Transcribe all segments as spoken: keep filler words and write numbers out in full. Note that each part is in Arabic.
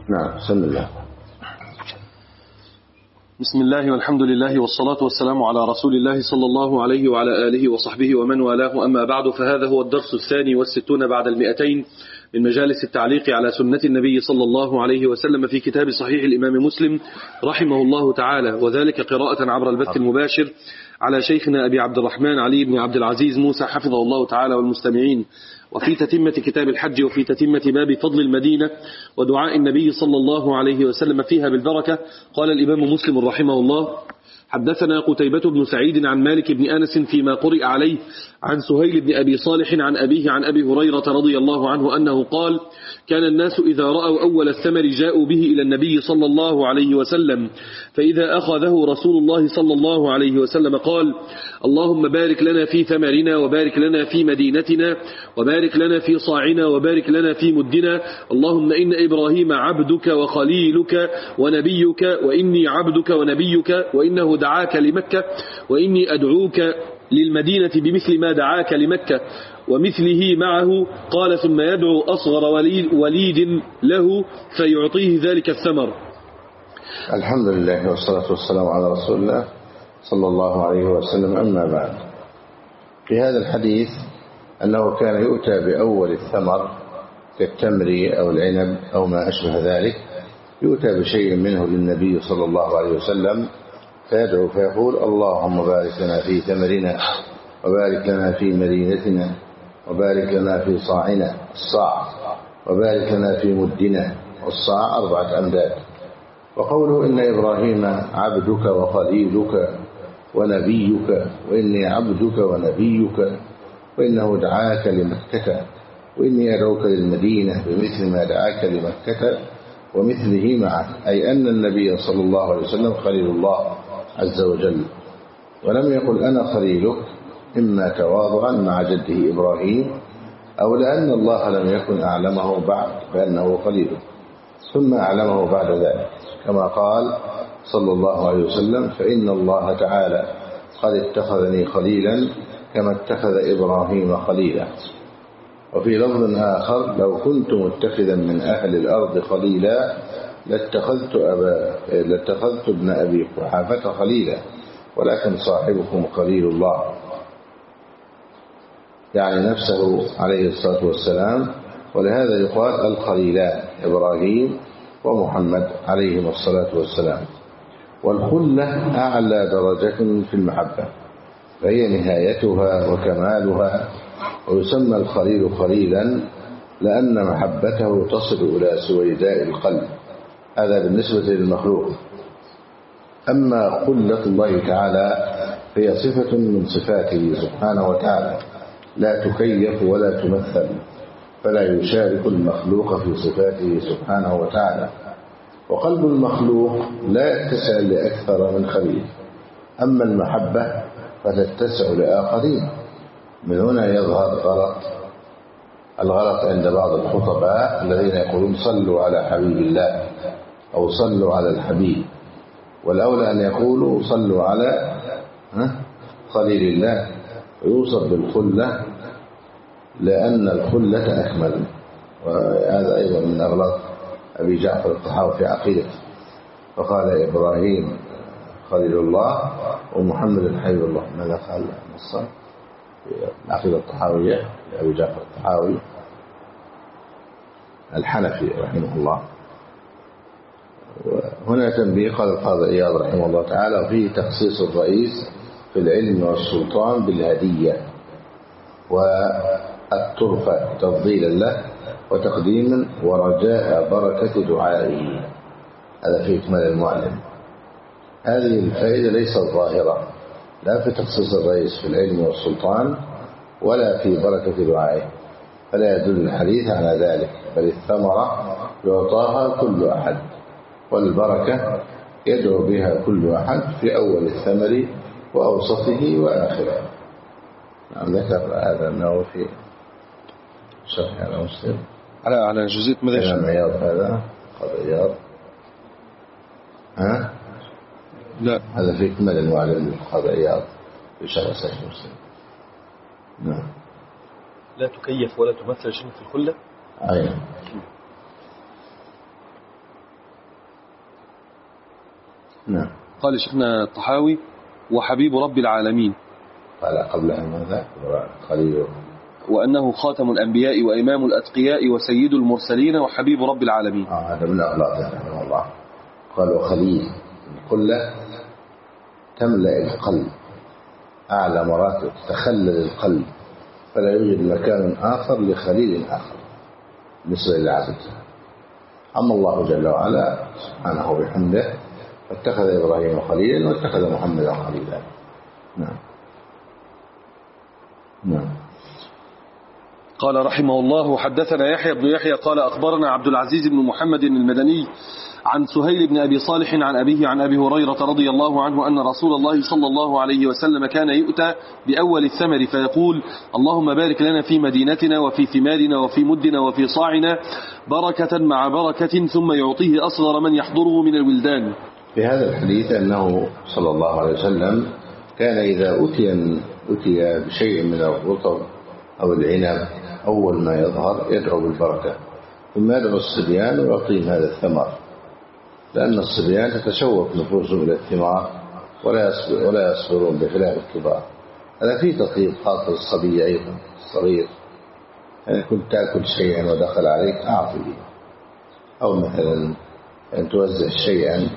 نعم. بسم الله. بسم الله والحمد لله والصلاة والسلام على رسول الله صلى الله عليه وعلى آله وصحبه ومن والاه، أما بعد، فهذا هو الدرس الثاني والستون بعد المئتين من مجالس التعليق على سنة النبي صلى الله عليه وسلم في كتاب صحيح الإمام مسلم رحمه الله تعالى، وذلك قراءة عبر البث المباشر على شيخنا أبي عبد الرحمن علي بن عبد العزيز موسى حفظه الله تعالى والمستمعين، وفي تتمة كتاب الحج وفي تتمة باب فضل المدينة ودعاء النبي صلى الله عليه وسلم فيها بالبركة. قال الإمام مسلم رحمه الله: حدثنا قتيبة بن سعيد عن مالك بن أنس فيما قرئ عليه عن سهيل بن أبي صالح عن أبيه عن أبي هريرة رضي الله عنه أنه قال: كان الناس إذا رأوا أول الثمر جاءوا به إلى النبي صلى الله عليه وسلم، فإذا أخذه رسول الله صلى الله عليه وسلم قال: اللهم بارك لنا في ثمرنا وبارك لنا في مدينتنا وبارك لنا في صاعنا وبارك لنا في مدنا، اللهم إن إبراهيم عبدك وخليلك ونبيك وإني عبدك ونبيك وإنه دعاك لمكة وإني أدعوك للمدينة بمثل ما دعاك لمكة ومثله معه. قال: ثم يدعو أصغر وليد, وليد له فيعطيه ذلك الثمر. الحمد لله والصلاة والسلام على رسول الله صلى الله عليه وسلم. أما بعد، في هذا الحديث أنه كان يؤتى بأول الثمر كالتمر أو العنب أو ما أشبه ذلك، يؤتى بشيء منه للنبي صلى الله عليه وسلم فيدعو فيقول: اللهم بارك لنا في ثمرنا وبارك لنا في مدينتنا وبارك لنا في صاعنا الصاع وبارك لنا في مدنا، والصاع أربعة أمداد. وقوله إن إبراهيم عبدك وخليلك ونبيك وإني عبدك ونبيك وإنه دعاك لمكة وإني أدعوك للمدينة بمثل ما دعاك لمكة ومثله معه، أي أن النبي صلى الله عليه وسلم خليل الله عز وجل، ولم يقل أنا خليلك، إما تواضعا مع جده إبراهيم أو لأن الله لم يكن أعلمه بعد بأنه خليله ثم أعلمه بعد ذلك، كما قال صلى الله عليه وسلم: فإن الله تعالى قد اتخذني خليلا كما اتخذ إبراهيم خليلا. وفي لفظ آخر: لو كنت متخذا من أهل الأرض خليلا لاتخذت, أبا لاتخذت ابن أبي قحافة خليلا ولكن صاحبكم خليل الله، يعني نفسه عليه الصلاة والسلام. ولهذا يقال الخليلان إبراهيم ومحمد عليهم الصلاة والسلام. والخلة أعلى درجة في المحبة، فهي نهايتها وكمالها، ويسمى الخليل خليلا لأن محبته تصل إلى سويداء القلب. هذا بالنسبة للمخلوق. أما خلة الله تعالى فهي صفة من صفاته سبحانه وتعالى لا تكيف ولا تمثل، فلا يشارك المخلوق في صفاته سبحانه وتعالى. وقلب المخلوق لا يتسع لأكثر من خليل، أما المحبة فتتسع لآخرين. من هنا يظهر غلط الغلط عند بعض الخطباء الذين يقولون صلوا على حبيب الله أو صلوا على الحبيب، والأولى أن يقولوا صلوا على خليل الله، ويوصف بالخلة لأن الخلة أكمل. وهذا أيضا من أغلاط أبي جعفر الطحاوي في عقيدته، فقال إبراهيم خليل الله ومحمد حبيب الله. ماذا قال نصر في العقيدة الطحاوية لأبي جعفر الطحاوي الحنفي رحمه الله؟ وهنا تنبيه. قال القاضي عياض رحمه الله تعالى: وفيه تخصيص الرئيس في العلم والسلطان بالهدية والترفة تفضيلا له وتقديما ورجاء بركة دعائه. هذا في إكمال المعلم. هذه الفائدة ليست ظاهرة لا في تخصيص الرئيس في العلم والسلطان ولا في بركة دعائه، فلا يدل الحديث على ذلك، بل الثمرة يعطاها كل أحد، والبركة يدعو بها كل أحد في أول الثمر وأوسطه وآخره. نعم، ذكر هذا أنه في شرح على مسلم على على جزئية ماذا عياض. هذا قال عياض ها لا هذا في إكمال المعلم للقاضي عياض في شرح صحيح مسلم. نعم. لا تكيف ولا تمثل شيء في الخلة. أيوة. نعم. قال شيخنا الطحاوي وحبيب رب العالمين. قال قبلها ماذا؟ خليل. وأنه خاتم الأنبياء وإمام الأتقياء وسيد المرسلين وحبيب رب العالمين. آه هذا من أغلاطه رحمه الله. قال وخليل القلة تملأ القلب أعلى مراتب، تخلل القلب، فلا يوجد مكان آخر لخليل آخر بالنسبة للعبد. أما الله جل وعلا سبحانه وبحمده فاتخذ إبراهيم خليلا واتخذ محمدا خليلا. نعم. نعم. قال رحمه الله حدثنا يحيى بن يحيى قال أخبرنا عبد العزيز بن محمد المدني عن سهيل بن أبي صالح عن أبيه عن أبي هريرة رضي الله عنه أن رسول الله صلى الله عليه وسلم كان يؤتى بأول الثمر فيقول اللهم بارك لنا في مدينتنا وفي ثمارنا وفي مدنا وفي صاعنا بركة مع بركة، ثم يعطيه أصغر من يحضره من الولدان. في هذا الحديث أنه صلى الله عليه وسلم كان إذا أتي أتي بشيء من الرطب أو العنب أول ما يظهر يدعو بالبركة، ثم يدعو الصبيان ويعطيهم هذا الثمر، لأن الصبيان تتشوق نفوسهم إلى الثمار ولا يصبر ولا يصبرون بخلاف الكبار. هذا فيه تطيب خاطر الصبي أيضا الصغير، يعني كنت تأكل شيئا ودخل عليك أعطيه، أو مثلا أن توزع شيئا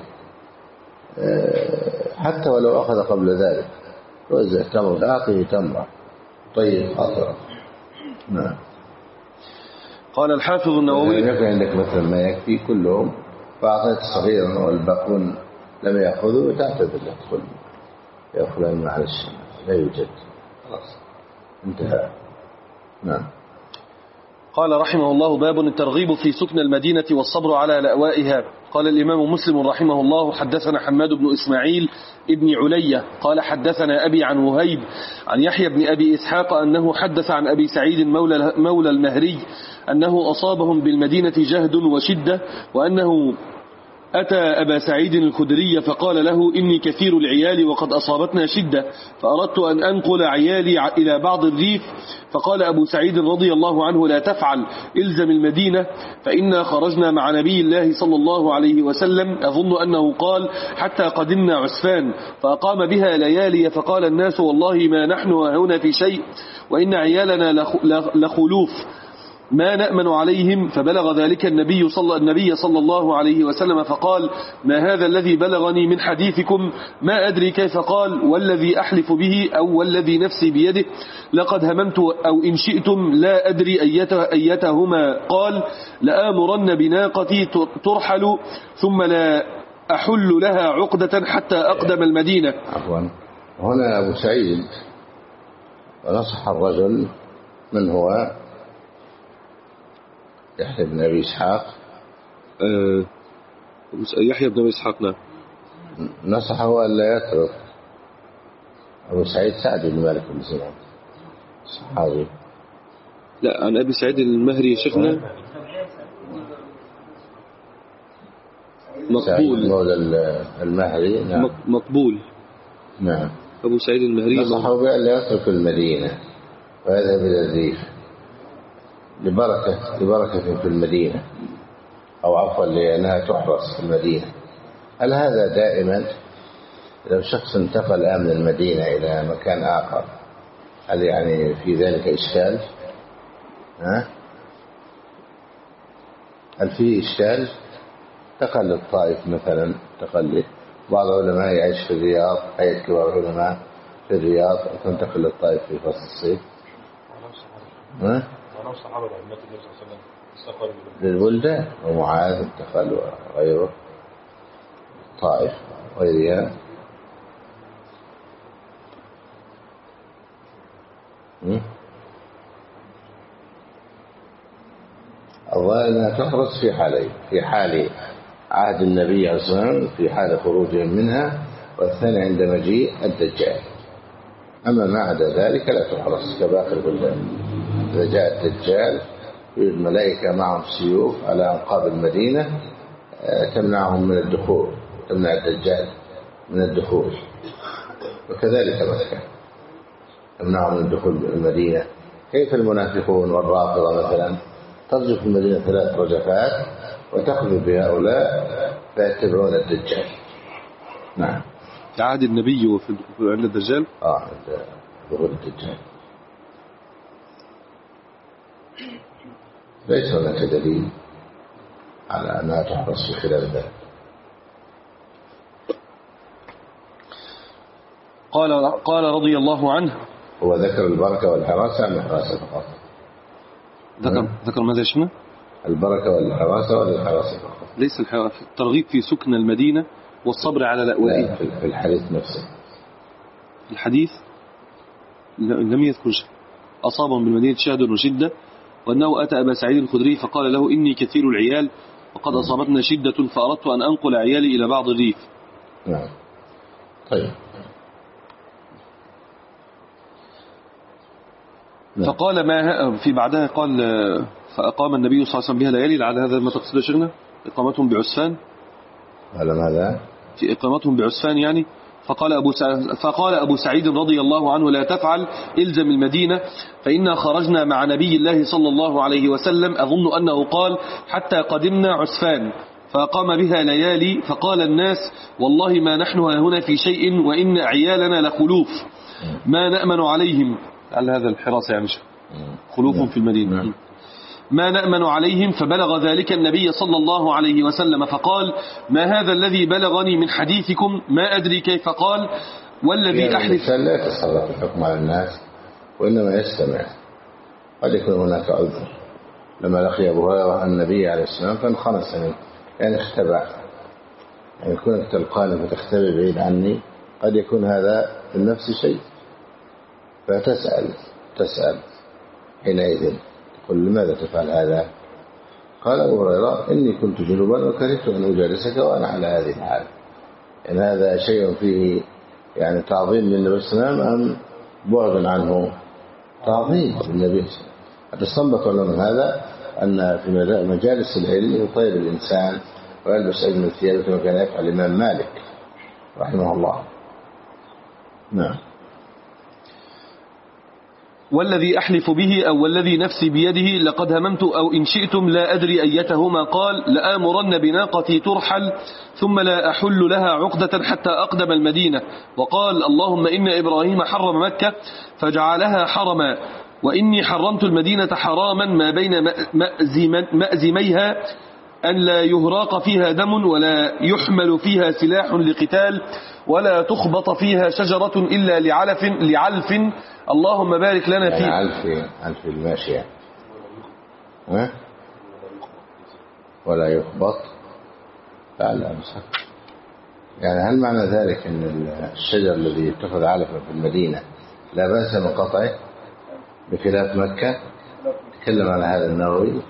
حتى ولو أخذ قبل ذلك، توزع تمر أعطيه تمرة طيب خاطرة. نعم. قال الحافظ النووي يكون عندك مثلا ما يكفي كلهم فأعطيت صغيرا والباقون لم يأخذوا تعتذر له تقول يا فلان معلش لا يوجد، خلاص انتهى. نعم. قال رحمه الله باب الترغيب في سكن المدينة والصبر على لأوائها. قال الإمام مسلم رحمه الله حدثنا حماد بن إسماعيل ابن علية قال حدثنا أبي عن وهيب عن يحيى بن أبي إسحاق أنه حدث عن أبي سعيد مولى, مولى المهري أنه أصابهم بالمدينة جهد وشدة، وأنه أتى أبا سعيد الخدري فقال له إني كثير العيال وقد أصابتنا شدة، فأردت أن أنقل عيالي إلى بعض الريف، فقال أبو سعيد رضي الله عنه لا تفعل، إلزم المدينة، فإنا خرجنا مع نبي الله صلى الله عليه وسلم أظن أنه قال حتى قدمنا عسفان فأقام بها ليالي، فقال الناس والله ما نحن هنا في شيء وإن عيالنا لخلوف ما نأمن عليهم، فبلغ ذلك النبي صلى, النبي صلى الله عليه وسلم فقال ما هذا الذي بلغني من حديثكم؟ ما أدري كيف قال والذي أحلف به أو والذي نفسي بيده لقد هممت أو إن شئتم لا أدري أيتهما قال لآمرن بناقتي ترحل ثم لا أحل لها عقدة حتى أقدم المدينة. عفوا، هنا أبو سعيد ونصح الرجل من هو يحيى بن أبي إسحاق أه يحيى بن أبي إسحاق نعم نصحه أن لا يترك. أبو سعيد سعد بن مالك بن سنان صحابي. لا عن أبي سعيد المهري شيخنا مقبول مولى المهري. نعم. مقبول. نعم. أبو سعيد المهري نصحه بأن لا يترك المدينة ويذهب إلى الريف لبركة لبركة في المدينة، أو عفوا لأنها تحرس في المدينة. هل هذا دائما؟ لو شخص انتقل الآن من المدينة إلى مكان آخر هل يعني في ذلك إشكال؟ ها؟ هل فيه إشكال؟ انتقل للطائف مثلا، انتقل بعض العلماء يعيش في الرياض، هيئة كبار العلماء في الرياض، وتنتقل للطائف في فصل الصيف. ها؟ صحابة النبي صلى الله عليه وسلم السفر للبلدان، ومعاذ انتقل وغيره طائف وغيرها. الظاهر أنها تحرص في حالين، في حال عهد النبي عليه الصلاة والسلام في حال خروجهم منها، والثاني عند مجيء الدجال. أما ما عدا ذلك لا تحرص كباقي البلدان. إذا جاء الدجال الملائكة معهم سيوف على أنقاض المدينة تمنعهم من الدخول، تمنع الدجال من الدخول، وكذلك مكة تمنعهم من الدخول المدينة. كيف المنافقون والرافضة مثلا ترجف في المدينة ثلاث رجفات وتخلو بهؤلاء فيتبعون الدجال. نعم. في عهد النبي وفي عند الدجال. اه عند ظهور الدجال. ليس هناك دليل على أنها تحرص في خلال ذلك. قال قال رضي الله عنه. هو ذكر البركة والحراسة أم الحراسة فقط؟ ذكر ذكر ماذا شنو؟ البركة والحراسة ولا الحراسة فقط؟ ليس الترغيب في سكن المدينة والصبر على لأوائها. في الحديث نفسه. الحديث لم يذكر شيء. أصابهم بالمدينة شهد وشدة، وأنه أتى أبا سعيد الخدري فقال له إني كثير العيال وقد أصابتنا شدة فأردت أن أنقل عيالي إلى بعض الريف. نعم. طيب. فقال ما في بعدها قال فأقام النبي صلى الله عليه وسلم بها ليالي. لعل هذا ما تقصد شيخنا، إقامتهم بعسفان. على ماذا؟ في إقامتهم بعسفان يعني. فقال أبو فقال أبو سعيد رضي الله عنه لا تفعل، إلزم المدينة، فإنا خرجنا مع نبي الله صلى الله عليه وسلم، أظن أنه قال حتى قدمنا عسفان، فقام بها ليالي. فقال الناس والله ما نحن هنا في شيء وإن عيالنا لخلوف ما نأمن عليهم. على هذا الحراسة يعني خلوف في المدينة ما نأمن عليهم. فبلغ ذلك النبي صلى الله عليه وسلم فقال ما هذا الذي بلغني من حديثكم ما أدري كيف قال والذي أحلف. لا يتصرف الحكم على الناس وإنما يستمع. قد يكون هناك عذر. لما لقي أبو هريرة النبي عليه السلام فانخنس منه، يعني اختبع، يعني كونك تلقاني فتختبئ بعيد عني، قد يكون هذا في النفس شيء، فتسأل تسأل حينئذ تقول لماذا تفعل هذا؟ قال أبو هريرة إني كنت جنوبا وكرهت أن أجالسك وأنا على هذه الحال. يعني هذا شيء فيه يعني تعظيم للنبي صلى الله عليه وسلم أم بعد عنه؟ تعظيم للنبي. أتستنبط من هذا أن في مجالس العلم يطيب الإنسان ويلبس أجمل الثياب كما كان يفعل الإمام مالك رحمه الله. نعم. والذي أحلف به أو والذي نفسي بيده لقد هممت أو إن شئتم لا أدري أيتهما قال لآمرن بناقتي ترحل ثم لا أحل لها عقدة حتى أقدم المدينة. وقال اللهم إن إبراهيم حرم مكة فجعلها حرما وإني حرمت المدينة حراما ما بين مأزميها أن لا يهراق فيها دم ولا يحمل فيها سلاح لقتال ولا تخبط فيها شجرة إلا لعلف لعلف اللهم بارك لنا يعني فيه. علف علف الماشية ها؟ ولا يخبط. لا لا مصح. يعني هل معنى ذلك أن الشجر الذي يتخذ علفا في المدينة لا بأس من قطعه بخلاف مكة؟ تكلم عن هذا النووي.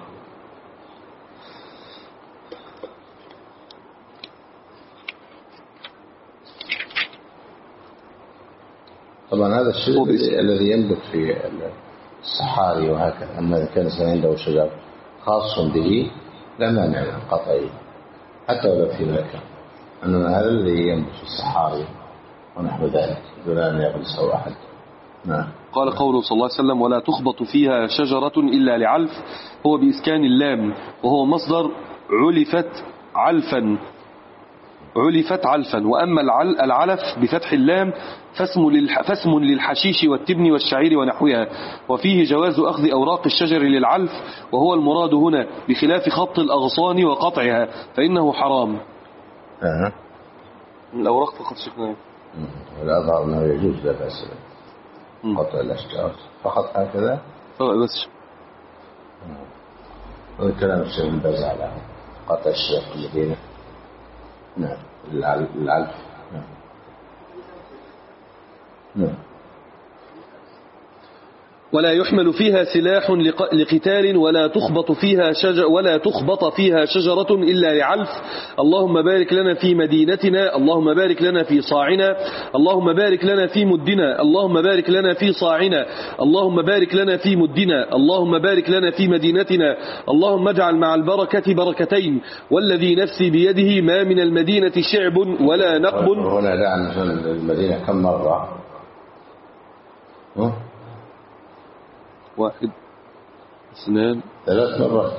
طبعا هذا الشيء الذي ينبت في الصحاري وهكذا، أما إذا كان عنده شجر خاص به لا مانع من قطعه حتى ولو في مكة، أنما هذا الذي ينبت في الصحاري ونحو ذلك دون أن يغلسه أحد. نعم. قال قوله صلى الله عليه وسلم ولا تخبط فيها شجرة إلا لعلف، هو بإسكان اللام وهو مصدر علفت علفا علفت علفا. وأما العلف بفتح اللام فاسم للحشيش والتبن والشعير ونحوها، وفيه جواز أخذ أوراق الشجر للعلف وهو المراد هنا بخلاف خط الأغصان وقطعها فإنه حرام. أه. الأوراق فقط شكنا والأظهر أنه يجوز لا بأس قطع الأشجار فقط هكذا بس. هذا كلام الشيخ بن باز على قطع الشجر في المدينة. نعم. العلف. نعم. نعم. ولا يحمل فيها سلاح لقتال ولا تخبط فيها شجر ولا تخبط فيها شجرة إلا لعلف. اللهم بارك لنا في مدينتنا، اللهم بارك لنا في صاعنا، اللهم بارك لنا في مدنا، اللهم بارك لنا في صاعنا، اللهم بارك لنا في مدنا، اللهم بارك لنا في مدينتنا، اللهم اجعل مع البركة بركتين والذي نفسي بيده ما من المدينة شعب ولا نقب. هنا لعن المدينة كم مرة؟ ها؟ واحد اثنان ثلاث مرات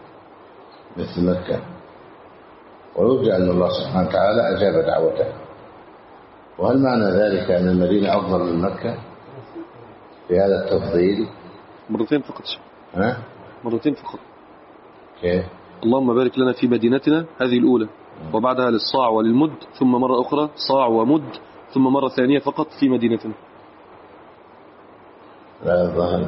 مثل مكة، ويرجى أن الله سبحانه وتعالى أجاب دعوته وهل معنى ذلك أن المدينة أفضل من مكة في هذا التفضيل؟ مرتين فقط. ها؟ مرتين فقط. كيف؟ اللهم بارك لنا في مدينتنا هذه الأولى، وبعدها للصاع وللمد، ثم مرة أخرى صاع ومد، ثم مرة ثانية فقط في مدينتنا. لا ظهر.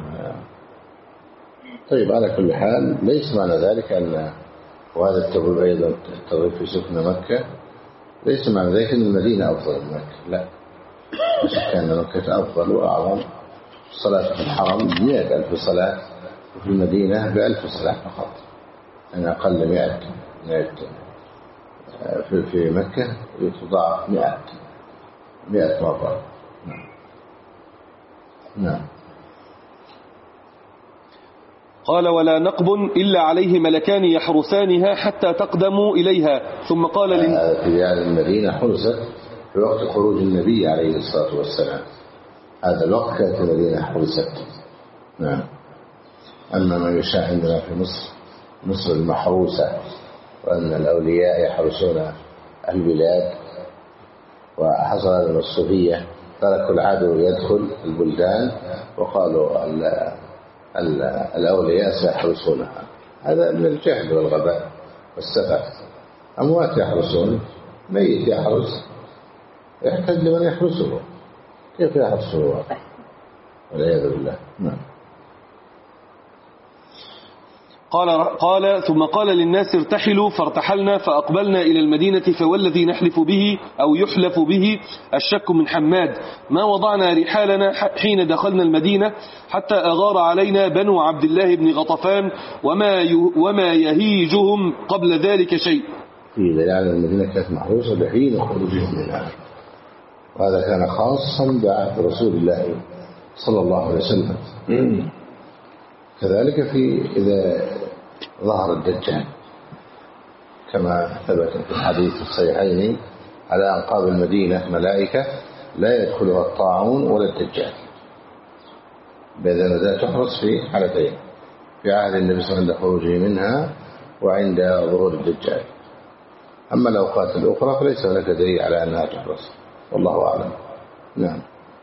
طيب على كل حال ليس معنى ذلك أن، وهذا التبويب أيضا الترغيب في سكن مكة، ليس معنى ذلك أن المدينة أفضل من مكة، لا، كان مكة أفضل وأعظم. الصلاة في الحرم مئة ألف صلاة، وفي المدينة بألف صلاة فقط، أن أقل مئة مئة في في مكة يتضاعف مئة مئة مرة. نعم. نعم. قال: ولا نقب إلا عليه ملكان يحرسانها حتى تقدموا إليها. ثم قال لن... في ديار المدينة حرست في وقت خروج النبي عليه الصلاة والسلام، هذا الوقت كانت المدينة حرست. نعم. أما ما يشاع عندنا في مصر، مصر المحروسة، وأن الأولياء يحرسون البلاد، وحصل هذا من الصوفية، تركوا العدو يدخل البلدان وقالوا الأولياء سيحرسونها. هذا من الجهل والغباء والسفه. أموات يحرسون، ميت يحرس، يحتاج لمن يحرسه، كيف يحرسه؟ والعياذ بالله. نعم. قال, قال ثم قال للناس: ارتحلوا، فارتحلنا فأقبلنا إلى المدينة، فوالذي نحلف به أو يحلف به الشك من حماد ما وضعنا رحالنا حين دخلنا المدينة حتى أغار علينا بنو عبد الله بن غطفان وما وما يهيجهم قبل ذلك شيء. يعني المدينة كانت محروسة لحين خروجهم منها، وهذا كان خاصا بعهد رسول الله صلى الله عليه وسلم. كذلك في إذا ظهر الدجال، كما ثبت في الحديث الصحيحين على أنقاض المدينة ملائكة لا يدخلها الطاعون ولا الدجال، بإذن ذا تحرص في حالتين، في عهد النبي صلى الله عليه وسلم خروجه منها وعند ظهور الدجال. أما الأوقات الأخرى فليس هناك دليل على أنها تحرص، والله أعلم. نعم.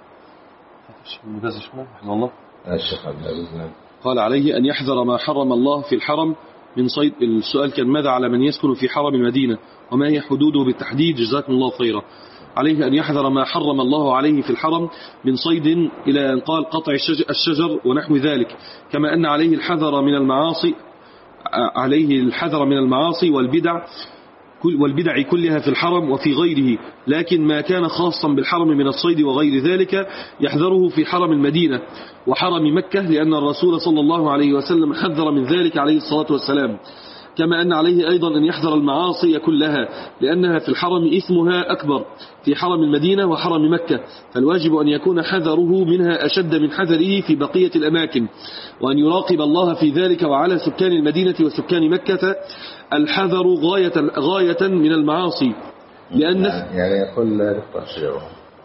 الشيخ عبد العزيز. قال: عليه أن يحذر ما حرم الله في الحرم من صيد. السؤال كان: ماذا على من يسكن في حرم المدينة وما هي حدوده بالتحديد؟ جزاكم الله خيرا. عليه أن يحذر ما حرم الله عليه في الحرم من صيد إلى أن قال قطع الشجر ونحو ذلك، كما أن عليه الحذر من المعاصي عليه الحذر من المعاصي والبدع والبدع كلها في الحرم وفي غيره، لكن ما كان خاصا بالحرم من الصيد وغير ذلك يحذره في حرم المدينة وحرم مكة، لأن الرسول صلى الله عليه وسلم حذر من ذلك عليه الصلاة والسلام. كما أن عليه أيضا أن يحذر المعاصي كلها، لأنها في الحرم إثمها أكبر في حرم المدينة وحرم مكة، فالواجب أن يكون حذره منها أشد من حذره في بقية الأماكن، وأن يراقب الله في ذلك. وعلى سكان المدينة وسكان مكة الحذر غاية, غاية من المعاصي، لأن يعني يقول لا يقطع الشجر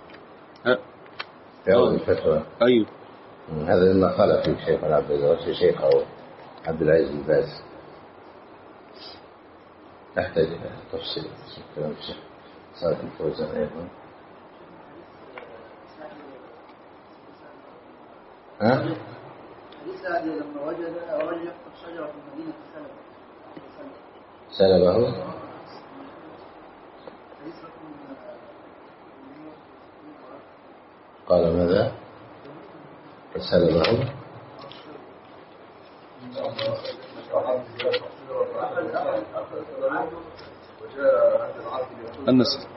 في أول الفترة. أيوه، هذا مما قال في شيخ عبد العزيز شيخه عبد العزيز الباز، نحتاج إلى تفصيل كلام الشيخ صالح الفوزان أيضا. ها؟ لسه لما وجد رجل يقطع شجرة في المدينة سلبه. قال ماذا؟ سلبه. النسل.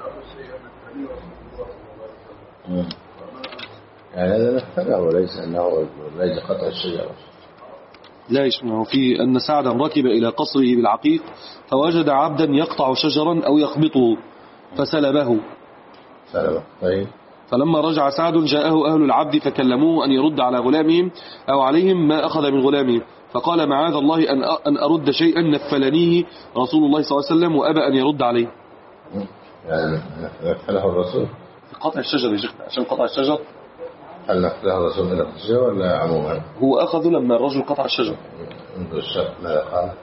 يعني هذا نفذه وليس أنه ليس قطع الشجرة. لا يشمعه في أن سعدا ركب إلى قصره بالعقيق فوجد عبدا يقطع شجرا أو يخبطه فسلبه. سلبه. طيب. فلما رجع سعد جاءه أهل العبد فكلموه أن يرد على غلامهم أو عليهم ما أخذ من غلامهم، فقال: معاذ الله أن أرد شيئا نفلنيه رسول الله صلى الله عليه وسلم، وأبى أن يرد عليه. يعني نفله الرسول في قطع الشجر يا شيخ، عشان قطع الشجر. هل نفله الرسول من الشجر ولا عموما؟ هو أخذه لما الرجل قطع الشجر. انظر الشرط ماذا قال؟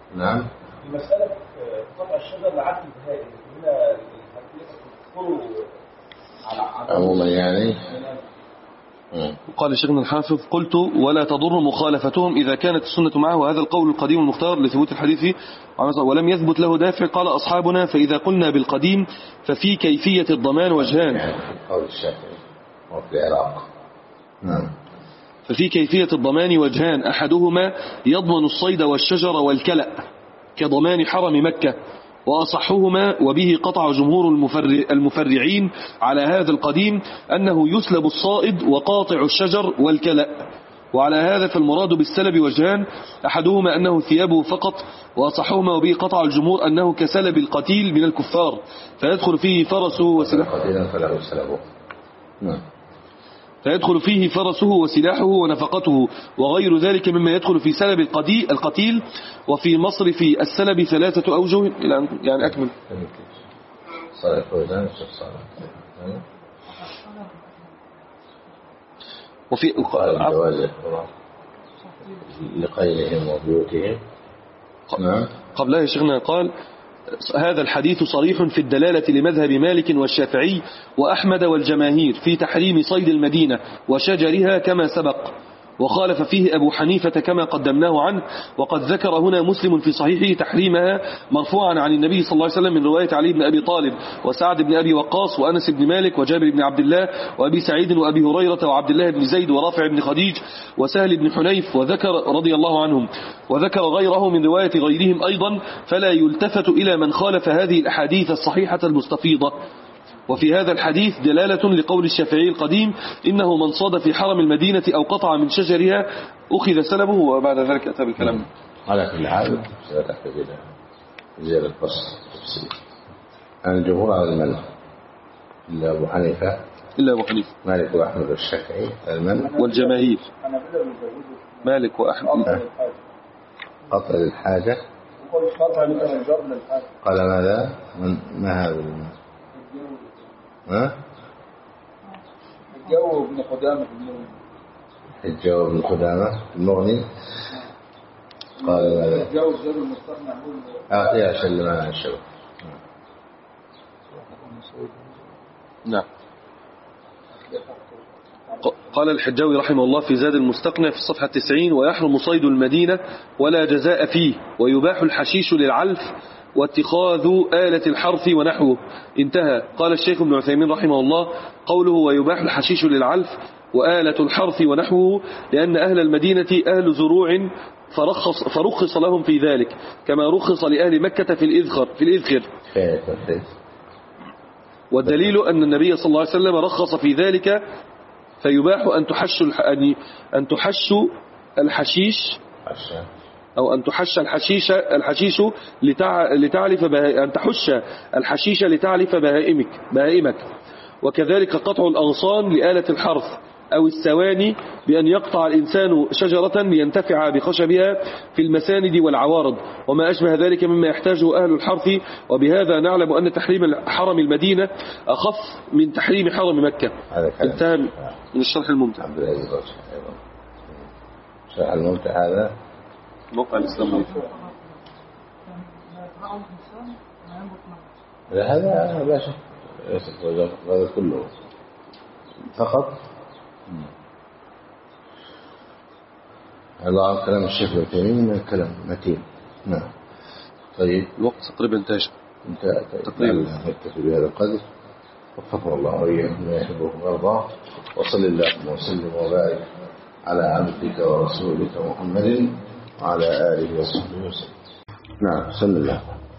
نعم. المسألة قطع الشجر لعد البهائم هنا تذكروا عموما يعني. قال شيخنا الحافظ: قلت ولا تضر مخالفتهم إذا كانت السنة معه، وهذا القول القديم المختار لثبوت الحديث ولم يثبت له دافع. قال أصحابنا: فإذا قلنا بالقديم ففي كيفية الضمان وجهان. يعني قول الشافعي وفي العراق. نعم. ففي كيفية الضمان وجهان، أحدهما يضمن الصيد والشجر والكلأ كضمان حرم مكة، وأصحهما وبه قطع جمهور المفرعين على هذا القديم أنه يسلب الصائد وقاطع الشجر والكلأ. وعلى هذا فالمراد بالسلب وجهان، أحدهما أنه ثيابه فقط، وأصحهما وبه قطع الجمهور أنه كسلب القتيل من الكفار فيدخل فيه فرسه وسلاحه فيدخل فيه فرسه وسلاحه ونفقته وغير ذلك مما يدخل في سلب القتيل. وفي مصر في السلب ثلاثة أوجه يعني أكمل. وفي لقيلهم وبيوتهم. قبلها يا شيخنا قال: هذا الحديث صريح في الدلالة لمذهب مالك والشافعي وأحمد والجماهير في تحريم صيد المدينة وشجرها كما سبق، وخالف فيه أبو حنيفة كما قدمناه عنه. وقد ذكر هنا مسلم في صحيحه تحريمها مرفوعا عن النبي صلى الله عليه وسلم من رواية علي بن أبي طالب وسعد بن أبي وقاص وأنس بن مالك وجابر بن عبد الله وأبي سعيد وأبي هريرة وعبد الله بن زيد ورافع بن خديج وسهل بن حنيف وذكر رضي الله عنهم، وذكر غيره من رواية غيرهم أيضا. فلا يلتفت إلى من خالف هذه الأحاديث الصحيحة المستفيضة. وفي هذا الحديث دلالة لقول الشافعي القديم: إنه من صاد في حرم المدينة أو قطع من شجرها أخذ سلبه. وبعد ذلك أتى بالكلام. على كل حال سيتحتاج إلى زيادة الفصل تفصيل. أنا الجمهور على المنع إلا أبو حنيفة إلا أبو حنيفة مالك وأحمد والشافعي المنع، والجماهير مالك وأحمد قطع للحاجة. قال ماذا؟ من ما هذا المنع؟ ها؟ الجو بن قدامة الجو بن قدامة المغني قال ماذا؟ الجو الجو المستغنى هو أعطي عشان لما الشباب. نعم. قال الحجاوي رحمه الله في زاد المستقنع في الصفحة التسعين: ويحرم صيد المدينة ولا جزاء فيه، ويباح الحشيش للعلف واتخاذ آلة الحرث ونحوه. انتهى. قال الشيخ ابن عثيمين رحمه الله: قوله ويباح الحشيش للعلف وآلة الحرث ونحوه لأن أهل المدينة أهل زروع فرخص, فرخص لهم في ذلك كما رخص لأهل مكة في الإذخر, في الإذخر. والدليل أن النبي صلى الله عليه وسلم رخص في ذلك، فيباح أن تحش أن تحش الحشيش أو أن تحش الحشيش الحشيش لتع... لتعلف بها... أن تحش الحشيش لتعلف بهائمك بهائمك وكذلك قطع الأغصان لآلة الحرث أو السواني بأن يقطع الإنسان شجرة لينتفع بخشبها في المساند والعوارض وما أشبه ذلك مما يحتاجه أهل الحرث. وبهذا نعلم أن تحريم حرم المدينة أخف من تحريم حرم مكة. انتهى من الشرح الممتع. عبد العزيز الشرح الممتع هذا موقع الإسلام. هذا لا شك هذا كله فقط. هذا كلام الشيخ ابن تيمية من كلام متين. نعم. طيب الوقت تقريبا انتهى. انتهى تقريبا. نكتفي بهذا القدر. وفقنا الله وإياكم ما يحبه ويرضاه. وصل اللهم وسلم وبارك على عبدك ورسولك محمد وعلى آله وصحبه وسلم. نعم. بسم الله.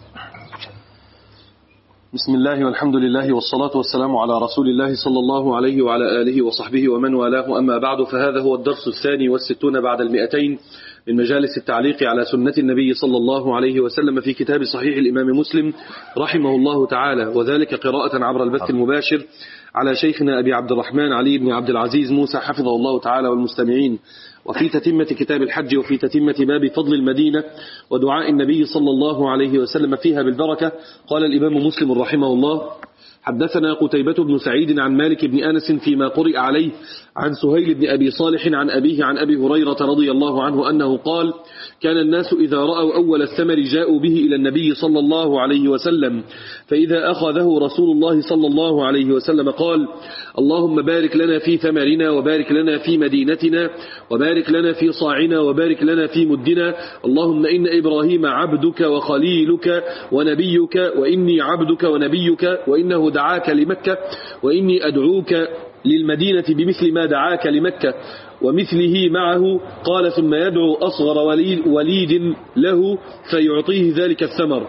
بسم الله والحمد لله والصلاة والسلام على رسول الله صلى الله عليه وعلى آله وصحبه ومن والاه. أما بعد، فهذا هو الدرس الثاني والستون بعد المئتين من مجالس التعليق على سنة النبي صلى الله عليه وسلم في كتاب صحيح الإمام مسلم رحمه الله تعالى، وذلك قراءة عبر البث المباشر على شيخنا أبي عبد الرحمن علي بن عبد العزيز موسى حفظه الله تعالى والمستمعين، وفي تتمة كتاب الحج وفي تتمة باب فضل المدينة ودعاء النبي صلى الله عليه وسلم فيها بالبركة. قال الإمام مسلم رحمه الله: حدثنا قتيبة بن سعيد عن مالك بن أنس فيما قرئ عليه عن سهيل بن أبي صالح عن أبيه عن أبي هريرة رضي الله عنه أنه قال: كان الناس إذا رأوا أول الثمر جاءوا به إلى النبي صلى الله عليه وسلم، فإذا أخذه رسول الله صلى الله عليه وسلم قال: اللهم بارك لنا في ثمرنا، وبارك لنا في مدينتنا، وبارك لنا في صاعنا، وبارك لنا في مدنا، اللهم إن إبراهيم عبدك وخليلك ونبيك، وإني عبدك ونبيك، وإنه دعاك لمكة، وإني أدعوك للمدينة بمثل ما دعاك لمكة ومثله معه. قال: ثم يدعو أصغر وليد, وليد له فيعطيه ذلك الثمر.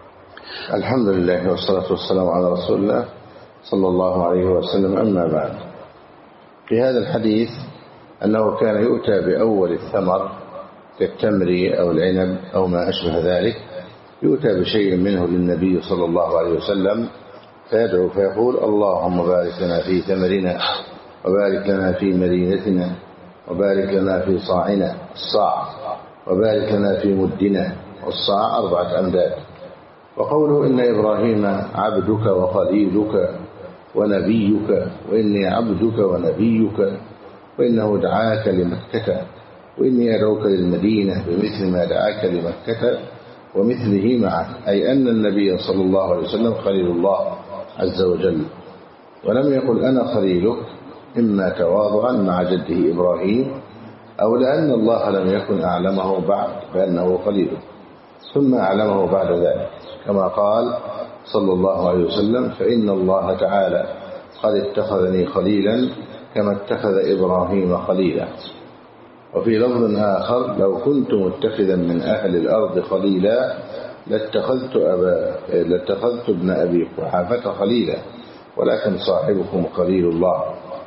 الحمد لله والصلاة والسلام على رسول الله صلى الله عليه وسلم. أما بعد، في هذا الحديث أنه كان يؤتى بأول الثمر كالتمر أو العنب أو ما أشبه ذلك، يؤتى بشيء منه للنبي صلى الله عليه وسلم فيدعو فيقول: اللهم بارك لنا في ثمرنا، وبارك لنا في مدينتنا، وبارك لنا في صاعنا الصاع، وبارك لنا في مدنا والصاع أربعة أمداد. وقوله: إن إبراهيم عبدك وخليلك ونبيك، وإني عبدك ونبيك، وإنه دعاك لمكة، وإني أدعوك للمدينة بمثل ما دعاك لمكة ومثله معه، أي أن النبي صلى الله عليه وسلم خليل الله عز وجل، ولم يقل أنا خليلك، إما تواضعا مع جده إبراهيم، أو لأن الله لم يكن أعلمه بعد بأنه خليله، ثم أعلمه بعد ذلك، كما قال صلى الله عليه وسلم: فإن الله تعالى قد اتخذني خليلا كما اتخذ إبراهيم خليلا. وفي لفظ آخر: لو كنت متخذا من أهل الأرض خليلا لاتخذت, أبا لاتخذت ابن أبي قحافة خليلا، ولكن صاحبكم خليل الله،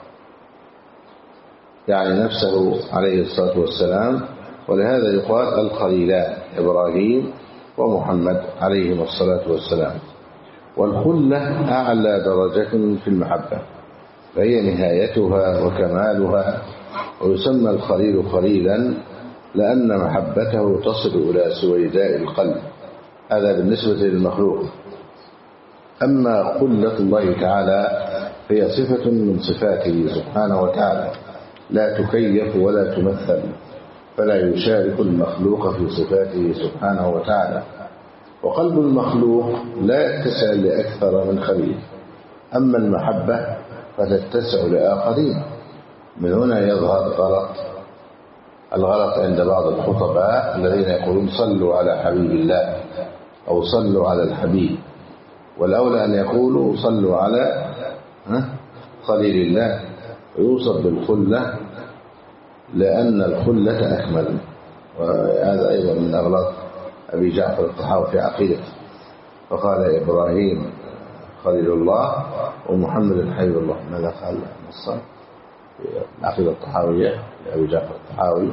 يعني نفسه عليه الصلاة والسلام. ولهذا يقال الخليلان إبراهيم ومحمد عليهم الصلاة والسلام. والخلة أعلى درجة في المحبة، فهي نهايتها وكمالها، ويسمى الخليل خليلا لأن محبته تصل إلى سويداء القلب. هذا بالنسبة للمخلوق. أما خلة الله تعالى هي صفة من صفاته سبحانه وتعالى، لا تكيف ولا تمثل، فلا يشارك المخلوق في صفاته سبحانه وتعالى. وقلب المخلوق لا يتسع لأكثر من خليل، أما المحبة فتتسع لآخرين. من هنا يظهر غلط الغلط عند بعض الخطباء الذين يقولون: صلوا على حبيب الله، أو صلوا على الحبيب، والأولى أن يقولوا: صلوا على خليل الله، ويوصف بالخلة لأن الخلة أكمل. وهذا أيضا من أغلاط أبي جعفر الطحاوي في عقيدته، فقال: إبراهيم خليل الله ومحمد حبيب الله. ماذا قال النصر في العقيدة الطحاوية لأبي جعفر الطحاوي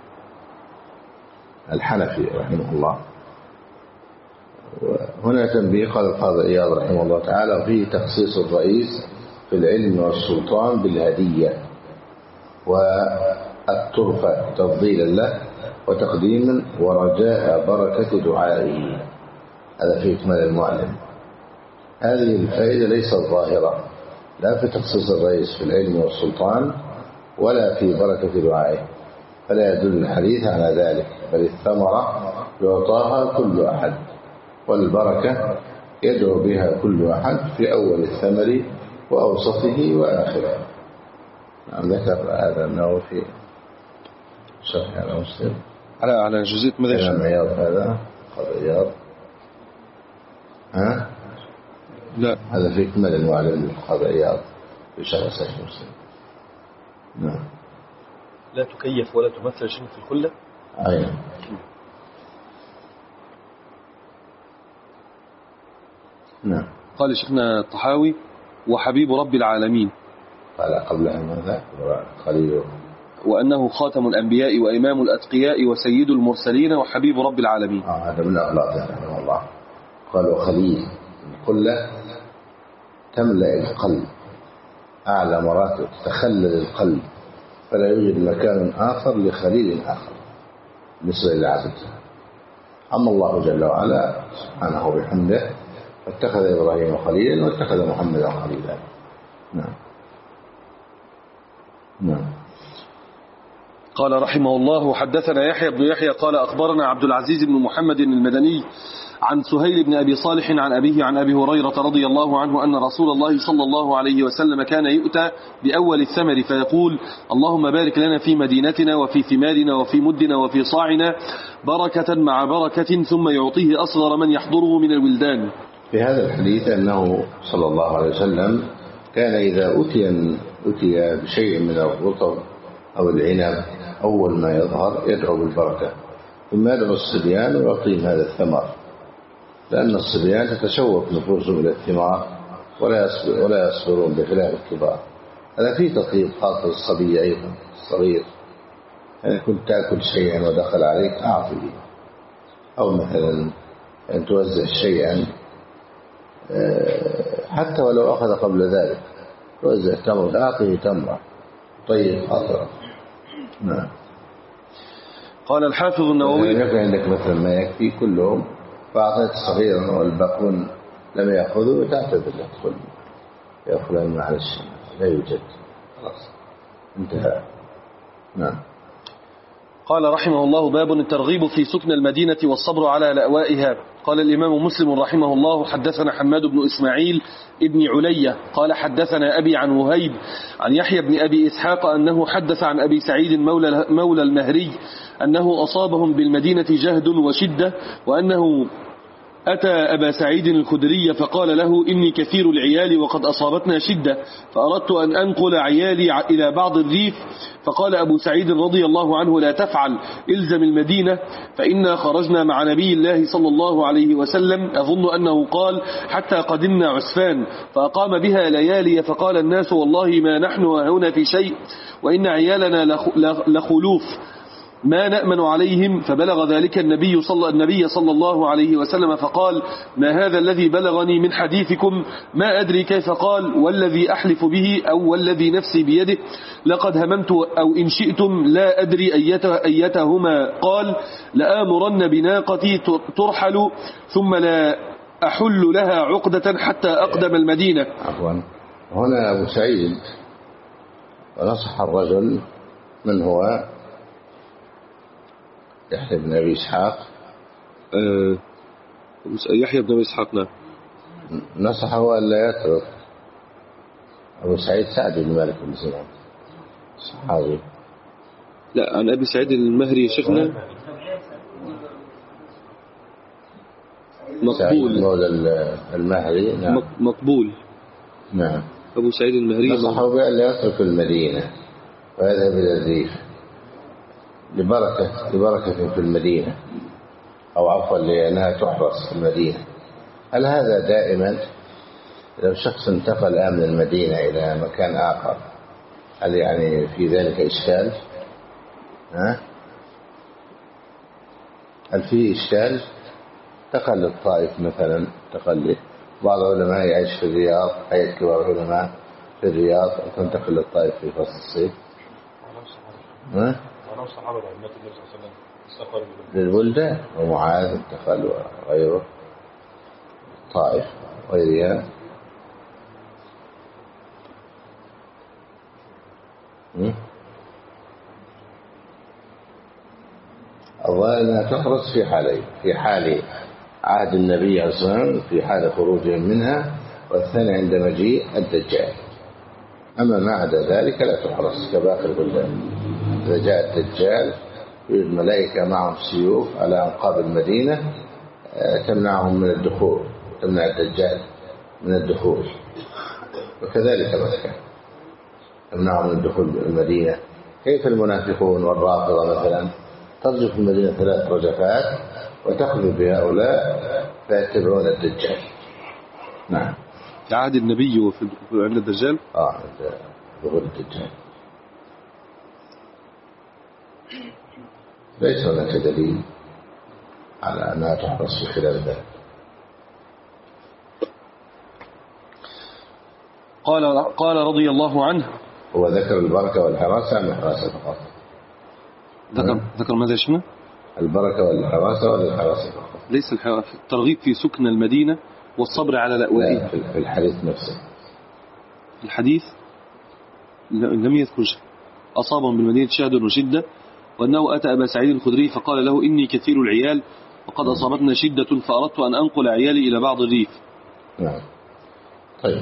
الحنفي رحمه الله؟ وهنا تنبيه. قال القاضي عياض رحمه الله تعالى: فيه تخصيص الرئيس في العلم والسلطان بالهدية والترفة تفضيلا له وتقديما ورجاء بركة دعائه. هذا في إكمال المعلم. هذه الفائدة ليست ظاهرة لا في تخصيص الرئيس في العلم والسلطان ولا في بركة دعائه، فلا يدل الحديث على ذلك، بل الثمرة يعطاها كل أحد، والبركة يدعو بها كل أحد في أول الثمر وأوسطه وآخره. نعم، ذكر هذا النووي في شرح على مسلم على على جزئية ماذا كلام عياض. هذا قال عياض ها لا، هذا في إكمال المعلم للقاضي عياض في شرح صحيح مسلم. نعم. لا تكيف ولا تمثل شيء في الخلة. أيوة. نعم. قال شيخنا الطحاوي: وحبيب رب العالمين. قال قبلها ماذا؟ خليل، وأنه خاتم الأنبياء وإمام الأتقياء وسيد المرسلين وحبيب رب العالمين. آه هذا من أغلاطه رحمه الله. قالوا خليل القلة تملأ القلب، أعلى مراتب، تخلل القلب، فلا يوجد مكان آخر لخليل آخر بالنسبة للعبد. أما الله جل وعلا سبحانه وبحمده اتخذ إبراهيم خليلا واتخذ محمدا خليلا. نعم. نعم. قال رحمه الله: حدثنا يحيى بن يحيى قال أخبرنا عبد العزيز بن محمد المدني عن سهيل بن أبي صالح عن أبيه عن أبي هريرة رضي الله عنه أن رسول الله صلى الله عليه وسلم كان يؤتى بأول الثمر فيقول: اللهم بارك لنا في مدينتنا وفي ثمارنا وفي مدنا وفي صاعنا بركة مع بركة، ثم يعطيه أصغر من يحضره من الولدان. في هذا الحديث أنه صلى الله عليه وسلم كان إذا أتي, أتي بشيء من الرطب أو العنب أول ما يظهر يدعو بالبركة، ثم يدعو الصبيان ويعطيهم هذا الثمر، لأن الصبيان تتشوق نفوسهم إلى الثمار ولا يصبر ولا يصبرون بخلاف الكبار. هذا فيه تطيب خاطر الصبي أيضا الصغير، يعني كنت تأكل شيئا ودخل عليك أعطيه، أو مثلا أن توزع شيئا حتى ولو أخذ قبل ذلك، توزع تمر أعطيه تمرة طيب خاطر. نعم. قال الحافظ النووي: يكون عندك مثلا ما يكفي كلهم فأعطيت صغيرا والباقون لم يأخذوا تعتذر يدخل يا فلان معلش لا يوجد، خلاص انتهى. نعم. قال رحمه الله: باب الترغيب في سكن المدينة والصبر على لأوائها. قال الإمام مسلم رحمه الله: حدثنا حماد بن إسماعيل ابن علية قال حدثنا أبي عن وهيب عن يحيى بن أبي إسحاق أنه حدث عن أبي سعيد مولى, مولى المهري أنه أصابهم بالمدينة جهد وشدة، وأنه أتى أبا سعيد الخدري فقال له: إني كثير العيال وقد أصابتنا شدة، فأردت أن أنقل عيالي إلى بعض الريف. فقال أبو سعيد رضي الله عنه: لا تفعل، إلزم المدينة، فإنا خرجنا مع نبي الله صلى الله عليه وسلم، أظن أنه قال حتى قدمنا عسفان، فأقام بها ليالي، فقال الناس: والله ما نحن هنا في شيء، وإن عيالنا لخلوف ما نأمن عليهم. فبلغ ذلك النبي صلى, النبي صلى الله عليه وسلم فقال: ما هذا الذي بلغني من حديثكم؟ ما أدري كيف قال، والذي أحلف به أو والذي نفسي بيده لقد هممت، أو إن شئتم لا أدري أيتهما قال: لآمرن بناقتي ترحل ثم لا أحل لها عقدة حتى أقدم المدينة. عفوا، هنا أبو سعيد ونصح الرجل من هو يحيى بن أبي إسحاق. أه يحيى بن أبي إسحاق نعم. نصحه أن لا يترك. أبو سعيد سعد بن مالك بن سنان صحابي. لا، عن أبي سعيد المهري شيخنا مقبول. مولى المهري نعم. مقبول نعم. أبو سعيد المهري نصحه بأن لا يترك المدينة ويذهب إلى الريف لبركة لبركة في المدينة، أو عفوا لأنها تحرس في المدينة. هل هذا دائما؟ لو شخص انتقل الآن من المدينة إلى مكان آخر هل يعني في ذلك إشكال؟ ها؟ هل فيه إشكال؟ انتقل للطائف مثلا، انتقل بعض العلماء يعيش في الرياض، هيئة كبار العلماء في الرياض، وتنتقل للطائف في فصل الصيف. ها؟ صحابة النبي صلى الله عليه وسلم استقروا للبلدان، ومعاذ انتقل وغيره طائف وغيرها. الظاهر أنها تحرص في حالين: في حال عهد النبي عليه الصلاة والسلام في حال خروجهم منها، والثاني عند مجيء الدجال. أما ما عدا ذلك لا تحرص كباقي البلدان. إذا جاء الدجال الملائكة معهم سيوف على أنقاض المدينة تمنعهم من الدخول، تمنع الدجال من الدخول، وكذلك مكة تمنعهم من الدخول المدينة. كيف المنافقون والرافضة مثلا ترجف المدينة ثلاث رجفات وتخلو بهؤلاء فيتبعون الدجال. نعم. عهد النبي وفي عند الدجال. آه دخول الدجال. ليس هناك دليل على أنها تحرص في خلال ذلك. قال قال رضي الله عنه. هو ذكر البركة والحراسة أم الحراسة فقط؟ ذكر ذكر ماذا شنو؟ البركة والحراسة ولا الحراسة فقط؟ ليس الترغيب في سكن المدينة والصبر على لأوائه. في الحديث نفسه الحديث لم يذكر شيء. أصابهم بالمدينة شهد وشدة، وأنه أتى أبا سعيد الخدري فقال له إني كثير العيال وقد أصابتنا شدة فأردت أن أنقل عيالي إلى بعض الريف. نعم. طيب.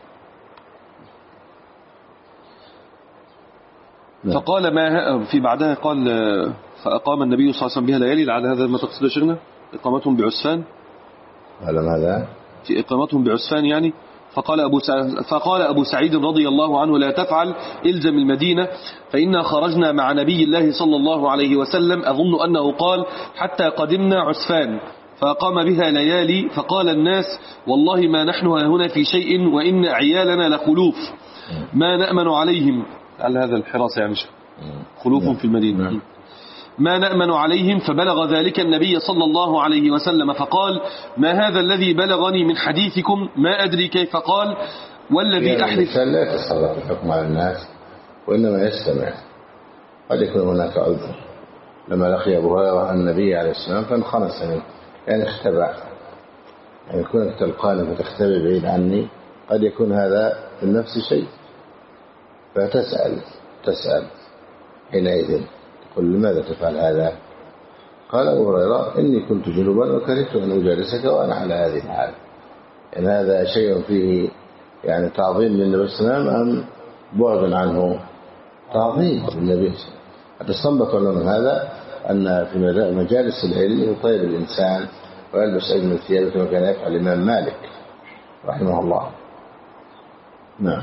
نعم. فقال ما في بعدها قال فأقام النبي صلى الله عليه وسلم بها ليالي. لعل هذا ما تقصد شيخنا إقامتهم بعسفان. على ماذا؟ في إقامتهم بعسفان يعني. فقال أبو سعيد فقال أبو سعيد رضي الله عنه لا تفعل، إلزم المدينة، فإنا خرجنا مع نبي الله صلى الله عليه وسلم أظن أنه قال حتى قدمنا عسفان فأقام بها ليالي. فقال الناس والله ما نحن هنا في شيء وإن عيالنا لخلوف ما نأمن عليهم. على هذا الحراسة يعني خلوف في المدينة ما نأمن عليهم. فبلغ ذلك النبي صلى الله عليه وسلم فقال ما هذا الذي بلغني من حديثكم ما أدري كيف قال والذي أحلف. لا يتصرف الحكم على الناس وإنما يستمع. قد يكون هناك عذر. لما لقي أبو هريرة النبي عليه السلام فانخنس منه يعني اختبع، يعني كونك تلقاني فتختبئ بعيد عني قد يكون هذا في النفس شيء فتسأل تسأل حينئذ قل لماذا تفعل هذا؟ قال أبو هريرة إني كنت جنوبا وكرهت أن أجالسك وأنا على هذه الحال. يعني هذا شيء فيه يعني تعظيم للنبي صلى الله عليه وسلم أم بعد عنه؟ تعظيم للنبي. أتستنبط من هذا أن في مجالس العلم يطيب الإنسان ويلبس أجمل ثيابه كما كان يفعل الإمام مالك رحمه الله. نعم.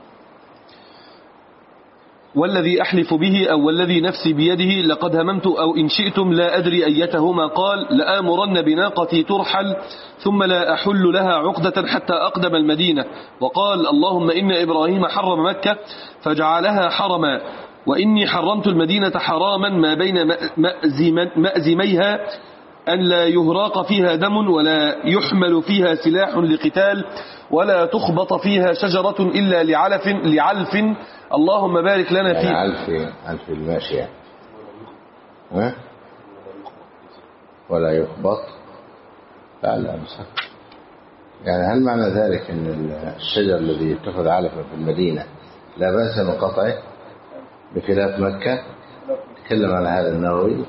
والذي أحلف به أو والذي نفسي بيده لقد هممت أو إن شئتم لا أدري أيتهما قال لآمرن بناقتي ترحل ثم لا أحل لها عقدة حتى أقدم المدينة. وقال اللهم إن إبراهيم حرم مكة فجعلها حرما وإني حرمت المدينة حراما ما بين مأزميها أن لا يهراق فيها دم ولا يحمل فيها سلاح لقتال ولا تخبط فيها شجرة إلا لعلف لعلف اللهم بارك لنا يعني فيه. علف علف الماشية ها ولا يخبط لا لا مصح. يعني هل معنى ذلك أن الشجر الذي يتخذ علفا في المدينة لا بأس من قطعه بخلاف مكة؟ تكلم عن هذا النووي.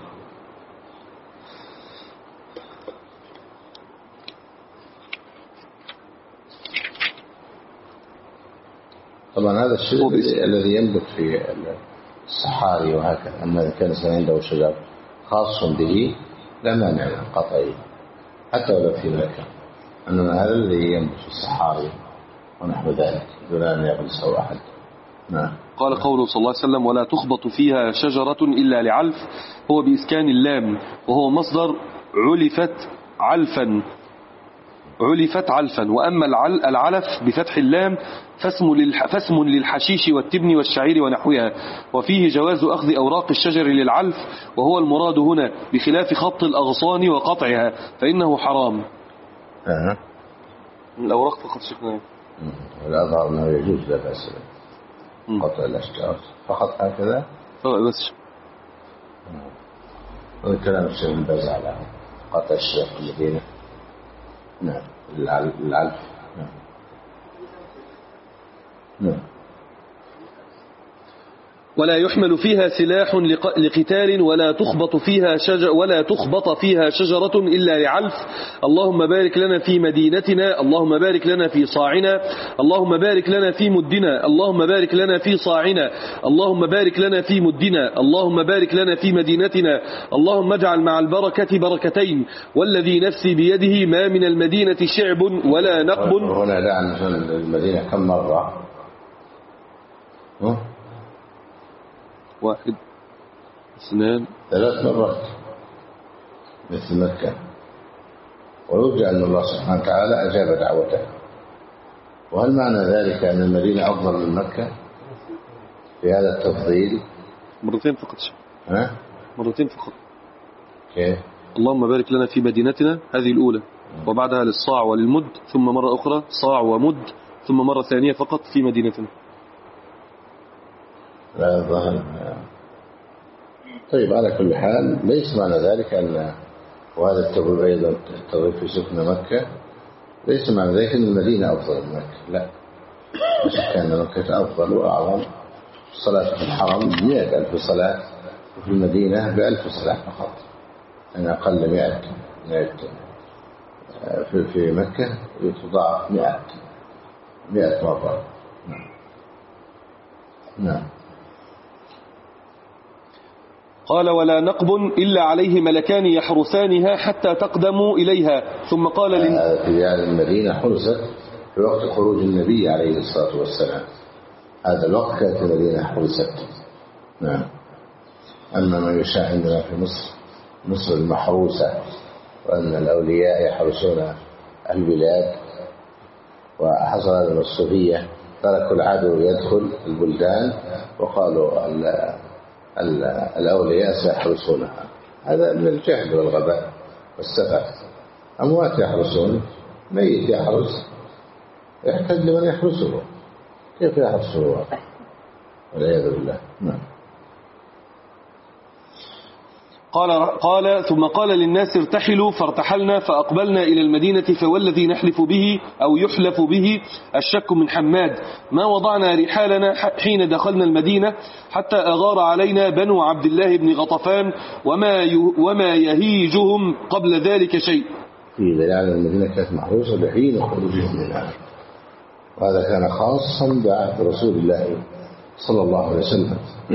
طبعا هذا الشيء الذي ينبت في الصحاري وهكذا، أما إذا كان عنده شجر خاص به لا مانع من قطعه حتى ولو في مكة، أنما هذا الذي ينبت في الصحاري ونحو ذلك دون أن يغلسه أحد. نعم. قال قوله صلى الله عليه وسلم ولا تخبط فيها شجرة إلا لعلف هو بإسكان اللام وهو مصدر علفت علفا علفت علفا. وأما العلف بفتح اللام فاسم للحشيش والتبن والشعير ونحوها، وفيه جواز أخذ أوراق الشجر للعلف وهو المراد هنا بخلاف خط الأغصان وقطعها فإنه حرام. أه. الأوراق فقط شكنا والأظهر أنه يجوز لا بأس قطع الأشجار فقط هكذا بس. والكلام الشيخ بن باز على قطع الشجر في المدينة. نعم. العلف. نعم. نعم. ولا يحمل فيها سلاح لقتال ولا تخبط فيها شجر ولا تخبط فيها شجرة إلا لعلف. اللهم بارك لنا في مدينتنا، اللهم بارك لنا في صاعنا، اللهم بارك لنا في مدنا، اللهم بارك لنا في صاعنا، اللهم بارك لنا في مدنا، اللهم بارك لنا في مدينتنا، اللهم اجعل مع البركة بركتين والذي نفسي بيده ما من المدينة شعب ولا نقب. هنا لعن المدينة كم مرة؟ واحد اثنان ثلاث مرات مثل مكة، ويرجى أن الله سبحانه وتعالى أجاب دعوته. وهل معنى ذلك أن المدينة أفضل من مكة في هذا التفضيل؟ مرتين فقط. ها؟ مرتين فقط. كيف؟ اللهم بارك لنا في مدينتنا هذه الأولى وبعدها للصاع وللمد ثم مرة أخرى صاع ومد ثم مرة ثانية فقط في مدينتنا. لا ظهر. طيب على كل حال ليس معنى ذلك أن وهذا التبويب أيضا التبويب في سكن مكة ليس معنى ذلك أن المدينة أفضل من مكة، لا، كان مكة أفضل وأعظم. الصلاة في الحرم مئة ألف صلاة، وفي المدينة بألف صلاة فقط، أنا أقل مئة مئة في في مكة يتضاعف مئة مئة مرة. نعم. قال: ولا نقب إلا عليه ملكان يحرسانها حتى تقدموا إليها. ثم قال لن... في هذه المدينة حرست في وقت خروج النبي عليه الصلاة والسلام، هذا الوقت كانت المدينة حرست. نعم. أما ما يشاع عندنا في مصر، مصر المحروسة، وأن الأولياء يحرسون البلاد، وحصل هذا الصوفية تركوا العدو يدخل البلدان وقالوا ال ال الأولياء سيحرسونها. هذا من الجهل والغباء والسفه. أموات يحرسون، ميت يحرس، يحتاج لمن يحرسه، كيف يحرسه؟ والعياذ بالله. نعم. قال قال ثم قال للناس: ارتحلوا، فارتحلنا فأقبلنا إلى المدينة، فوالذي نحلف به أو يحلف به الشك من حماد ما وضعنا رحالنا حين دخلنا المدينة حتى أغار علينا بنو عبد الله بن غطفان وما وما يهيجهم قبل ذلك شيء. في دليل على المدينة كانت محروسة بحين خروجهم منها، وهذا كان خاصا بعهد رسول الله صلى الله عليه وسلم.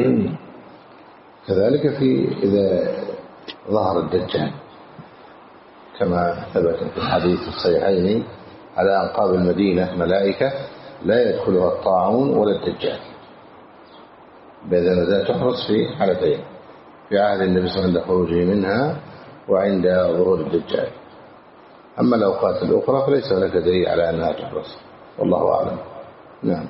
كذلك في إذا ظهر الدجال كما ثبت في الحديث الصحيحين على أنقاض المدينة ملائكة لا يدخلها الطاعون ولا الدجال، بإذن ذا تحرص في حالتين، في عهد النبي صلى الله عليه وسلم عند خروجه منها وعند ظهور الدجال. أما الأوقات الأخرى فليس هناك دليل على أنها تحرص، والله أعلم. نعم.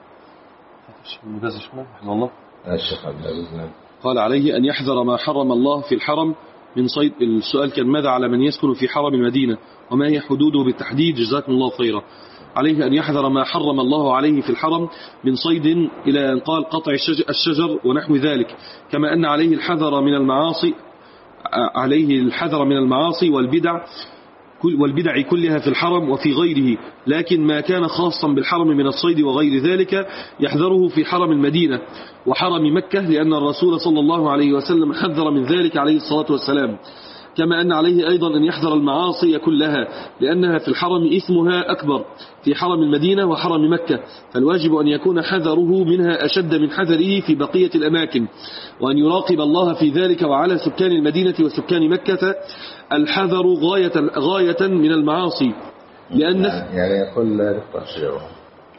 والله الشيخ عبد العزيز. نعم. قال: عليه أن يحذر ما حرم الله في الحرم من صيد. السؤال كان: ماذا على من يسكن في حرم المدينة وما هي حدوده بالتحديد؟ جزاكم الله خيرا. عليه أن يحذر ما حرم الله عليه في الحرم من صيد إلى أن قال قطع الشجر ونحو ذلك، كما أن عليه الحذر من المعاصي عليه الحذر من المعاصي والبدع والبدع كلها في الحرم وفي غيره، لكن ما كان خاصا بالحرم من الصيد وغير ذلك يحذره في حرم المدينة وحرم مكة، لأن الرسول صلى الله عليه وسلم حذر من ذلك عليه الصلاة والسلام. كما أن عليه أيضا أن يحذر المعاصي كلها، لأنها في الحرم إثمها أكبر في حرم المدينة وحرم مكة، فالواجب أن يكون حذره منها أشد من حذره في بقية الأماكن، وأن يراقب الله في ذلك. وعلى سكان المدينة وسكان مكة الحذر غاية, غاية من المعاصي، لأن يعني يقول لا يقطع شجرهم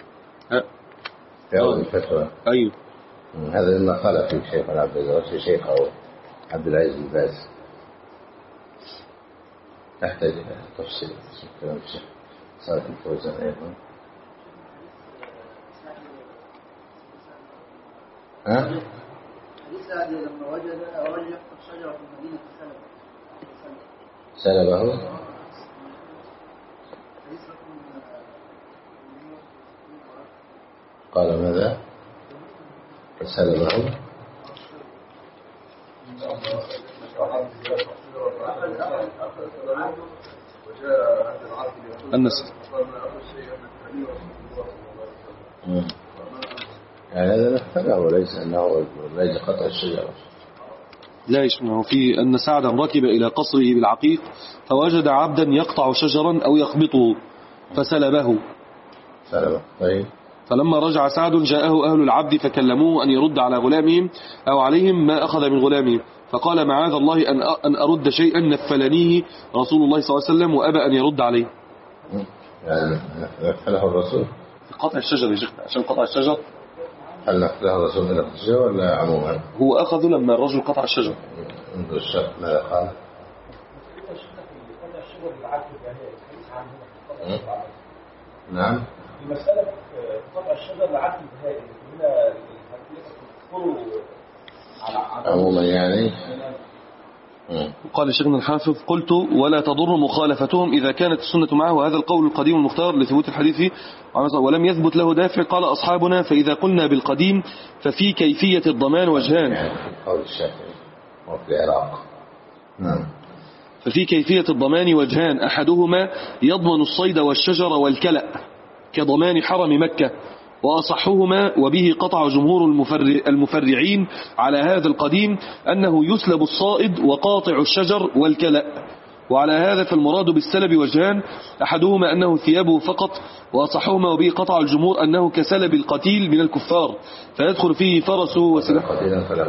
في أول الفترة. أيوه، هذا مما قال في شيخ عبد العزيز شيخ أو عبد العزيز الباز، تحتاج إلى تفصيل كلام الشيخ صالح الفوزان أيضا. ها؟ سعد لما وجد رجل يقطع شجرة في المدينة سلبه. قال ماذا؟ سلبه. النسل. يعني هذا نفذه وليس أنه ليس قطع الشجرة. لا يشمعه في أن سعدا ركب إلى قصره بالعقيق فوجد عبدا يقطع شجرا أو يخبطه فسلبه. سلبه. طيب. فلما رجع سعد جاءه أهل العبد فكلموه أن يرد على غلامهم أو عليهم ما أخذ من غلامهم، فقال: معاذ الله أن أن أرد شيئا نفلنيه رسول الله صلى الله عليه وسلم، وأبى أن يرد عليه. يعني نفله الرسول قطع الشجر يا شيخ، عشان قطع الشجر. هل نفله الرسول إلى الشجر ولا عموما؟ هو أخذه لما الرجل قطع الشجر. منذ الشرق ماذا قال؟ نعم. المسألة قطع الشجر لعدل البهائم هنا عموما يعني. قال شيخنا الحافظ: قلت: ولا تضر مخالفتهم إذا كانت السنة معه، وهذا القول القديم المختار لثبوت الحديث ولم يثبت له دافع. قال أصحابنا: فإذا قلنا بالقديم ففي كيفية الضمان وجهان. يعني قول الشافعي وفي العراق. نعم. ففي كيفية الضمان وجهان، أحدهما يضمن الصيد والشجر والكلأ كضمان حرم مكة، وأصحهما وبه قطع جمهور المفرعين على هذا القديم أنه يسلب الصائد وقاطع الشجر والكلأ. وعلى هذا فالمراد بالسلب وجهان، أحدهما أنه ثيابه فقط، وأصحهما وبه قطع الجمهور أنه كسلب القتيل من الكفار فيدخل فيه فرسه وسلاحه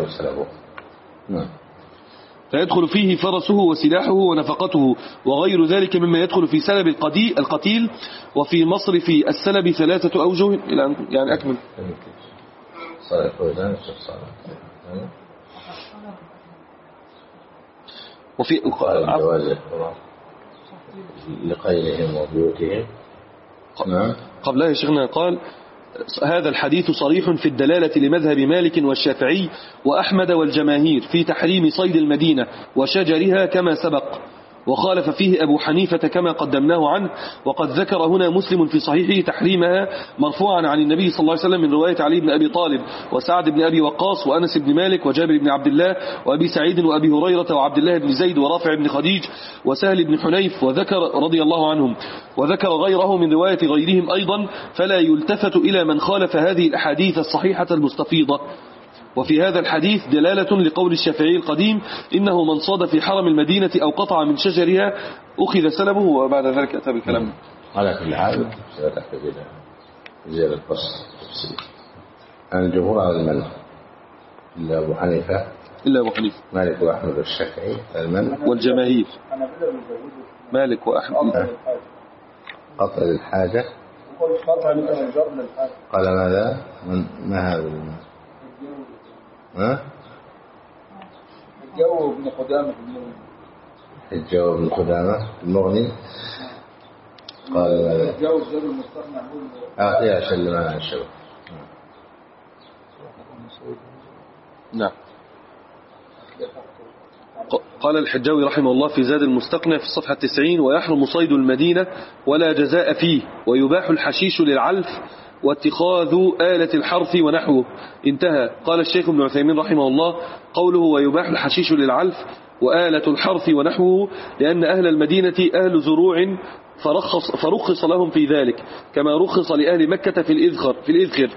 فيدخل فيه فرسه وسلاحه ونفقته وغير ذلك مما يدخل في سلب القتيل. وفي مصرف السلب ثلاثة أوجه إلى يعني أكمل. وفي لقيلهم وبيوتهم. قبلها شيخنا قال هذا الحديث صريح في الدلالة لمذهب مالك والشافعي وأحمد والجماهير في تحريم صيد المدينة وشجرها كما سبق، وخالف فيه أبو حنيفة كما قدمناه عنه. وقد ذكر هنا مسلم في صحيحه تحريمها مرفوعا عن النبي صلى الله عليه وسلم من رواية علي بن أبي طالب وسعد بن أبي وقاص وأنس بن مالك وجابر بن عبد الله وأبي سعيد وأبي هريرة وعبد الله بن زيد ورافع بن خديج وسهل بن حنيف وذكر رضي الله عنهم، وذكر غيره من رواية غيرهم أيضا، فلا يلتفت إلى من خالف هذه الأحاديث الصحيحة المستفيضة. وفي هذا الحديث دلالة لقول الشافعي القديم إنه من صاد في حرم المدينة أو قطع من شجرها أخذ سلبه، وبعد ذلك أتى بالكلام. على كل حال سيتحتاج إلى زيادة الفصل تفصيل. الجمهور على المنع إلا أبو حنيفة إلا أبو حنيفة مالك وأحمد والشافعي المنع والجماهير مالك وأحمد قطع للحاجة. قال ماذا من ما هذا المنع؟ ها؟ الجو ابن قدامة المغني الجو ابن قدامة المغني قال الجو الجو المستقنع اه يا شل ما الشو. نعم. قال الحجاوي رحمه الله في زاد المستقنع في الصفحة التسعين: ويحرم صيد المدينة ولا جزاء فيه، ويباح الحشيش للعلف واتخاذ آلة الحرث ونحوه. انتهى. قال الشيخ ابن عثيمين رحمه الله: قوله ويباح الحشيش للعلف وآلة الحرث ونحوه لأن أهل المدينة أهل زروع فرخص, فرخص لهم في ذلك كما رخص لأهل مكة في الإذخر, في الإذخر.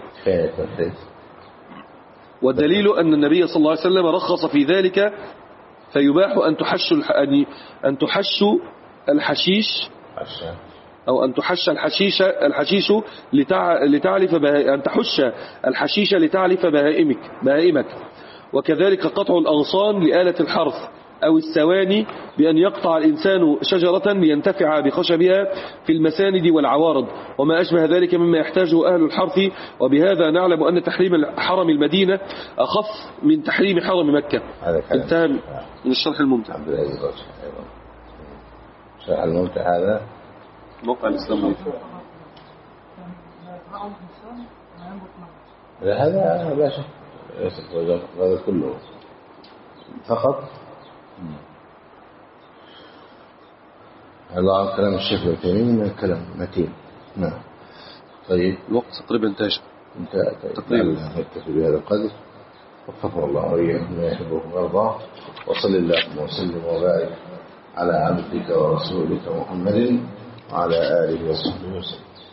والدليل أن النبي صلى الله عليه وسلم رخص في ذلك، فيباح أن تحش أن تحش الحشيش أو أن تحش الحشيش الحشيش لتع... لتعلف بها... أن تحش الحشيش لتعلف بهائمك بهائمك وكذلك قطع الأغصان لآلة الحرث أو السواني بأن يقطع الإنسان شجرة لينتفع بخشبها في المساند والعوارض وما أشبه ذلك مما يحتاجه أهل الحرث. وبهذا نعلم أن تحريم حرم المدينة أخف من تحريم حرم مكة. انتهى من الشرح الممتع. الشرح الممتع هذا موقع الإسلام. هذا لا شك هذا كله فقط. الله كلام الشيخ الكريم كلام متين. نعم. طيب الوقت تقريبا انتهى. انتهى تقريبا. نكتفي بهذا القدر. وفقنا الله وإياكم ما يحبه ويرضاه. وصل اللهم وسلم وبارك على عبدك ورسولك محمد وعلى آله وصحبه وسلم.